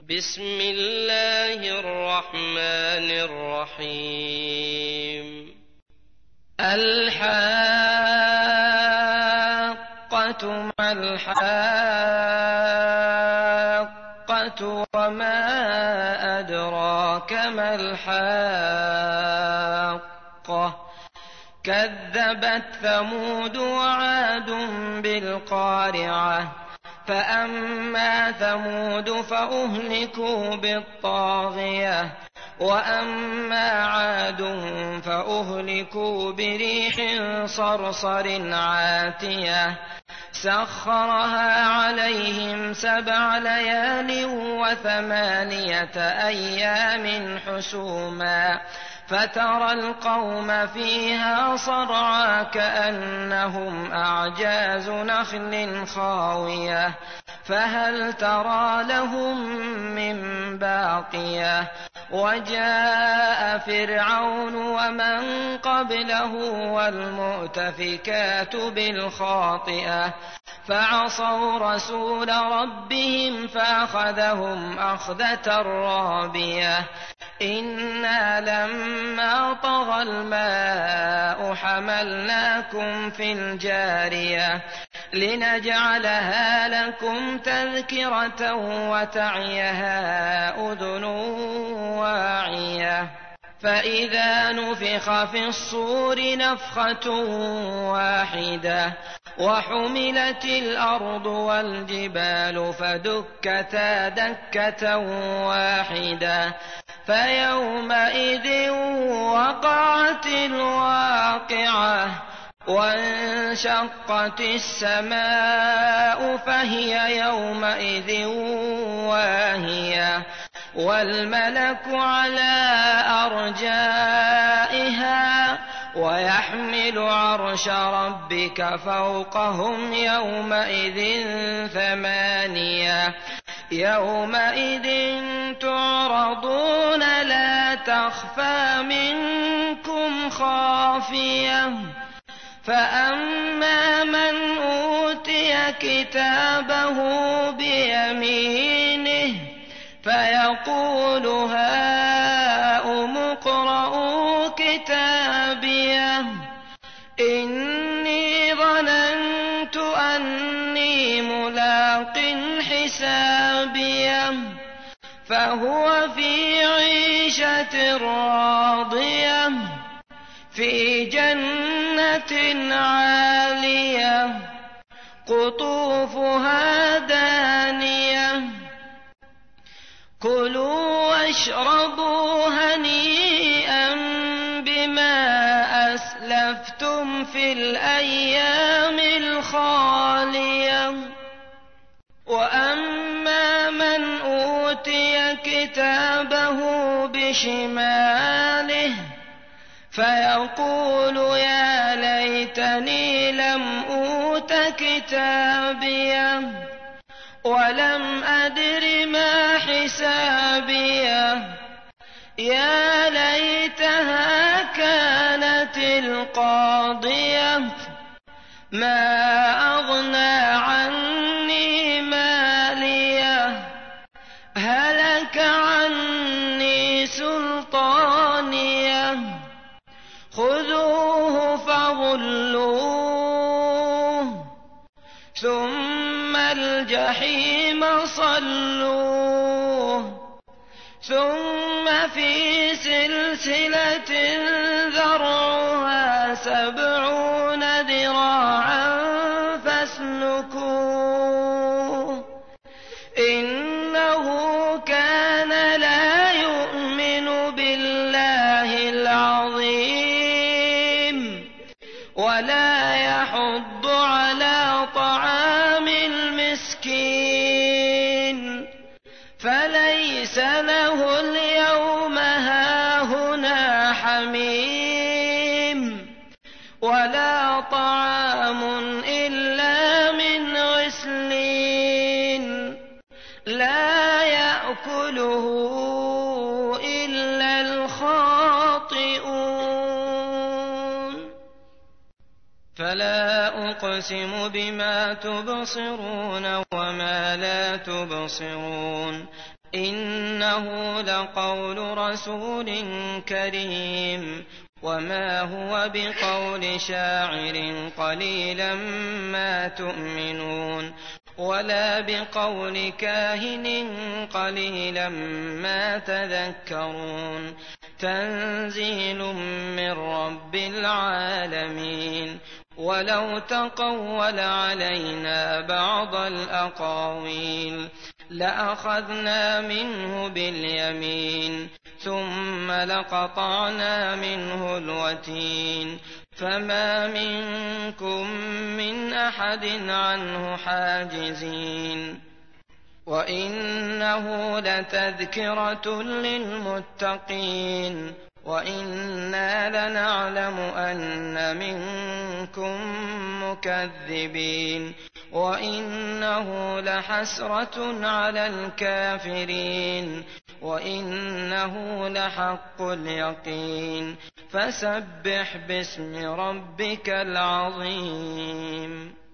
بسم الله الرحمن الرحيم الحاقة ما الحاقة وما أدراك ما الحاقة كذبت ثمود وعاد بالقارعة فأما ثمود فأهلكوا بالطاغية وأما عاد فأهلكوا بريح صرصر عاتية سخرها عليهم 7 ليال و8 أيام حسوما فترى القوم فيها صرعى كأنهم أعجاز نخل خاوية فهل ترى لهم من باقية وجاء فرعون ومن قبله والمؤتفكات بالخاطئة فعصوا رسول ربهم فأخذهم أخذة رابية إنا لما طغى الماء حملناكم في الجارية لنجعلها لكم تذكرة وتعيها أذن واعية فإذا نفخ في الصور نفخة واحدة وحملت الأرض والجبال فدكتا دكة واحدة فيومئذ وقعت الواقعة وانشقت السماء فهي يومئذ واهية والملك على أرجائها ويحمل عرش ربك فوقهم يومئذ 8 يومئذ تعرضون لا تخفى منكم خافية فأما من أوتي كتابه بيمينه فيقول هاؤم اقرءوا كتابيه إني ظننت أني ملاق حسابيه فهو في عيشة راضية في جنة عالية قطوفها دانية كلوا واشربوا هنيئا بما أسلفتم في الأيام الخالية وأما من أوتي كتابه بشماله فيقول يا ليتني لم أوت كتابيه ولم أدر ما حسابيه يا ليتها كانت القاضية ما أغنى عني ماليه هلك عني سلطانيه خذوه فغلوه ثم الجحيم صلوه ثم في سلسلة ذرعها 70 ذراعا فاسلكوه إنه كان لا يؤمن بالله العظيم ولا يحض على طعام المسكين فليس له اليوم هاهنا حميم ولا طعام إلا من غسلين لا يأكله إلا الخاطئون فلا أقسم بما تبصرون وما لا تبصرون إنه لقول رسول كريم وما هو بقول شاعر قليلا ما تؤمنون ولا بقول كاهن قليلا ما تذكرون تنزيل من رب العالمين ولو تقول علينا بعض الأقاويل لأخذنا منه باليمين ثم لقطعنا منه الوتين فما منكم من أحد عنه حاجزين وإنه لتذكرة للمتقين وإنا لنعلم أن منكم مكذبين وإنه لحسرة على الكافرين وإنه لحق اليقين فسبح باسم ربك العظيم.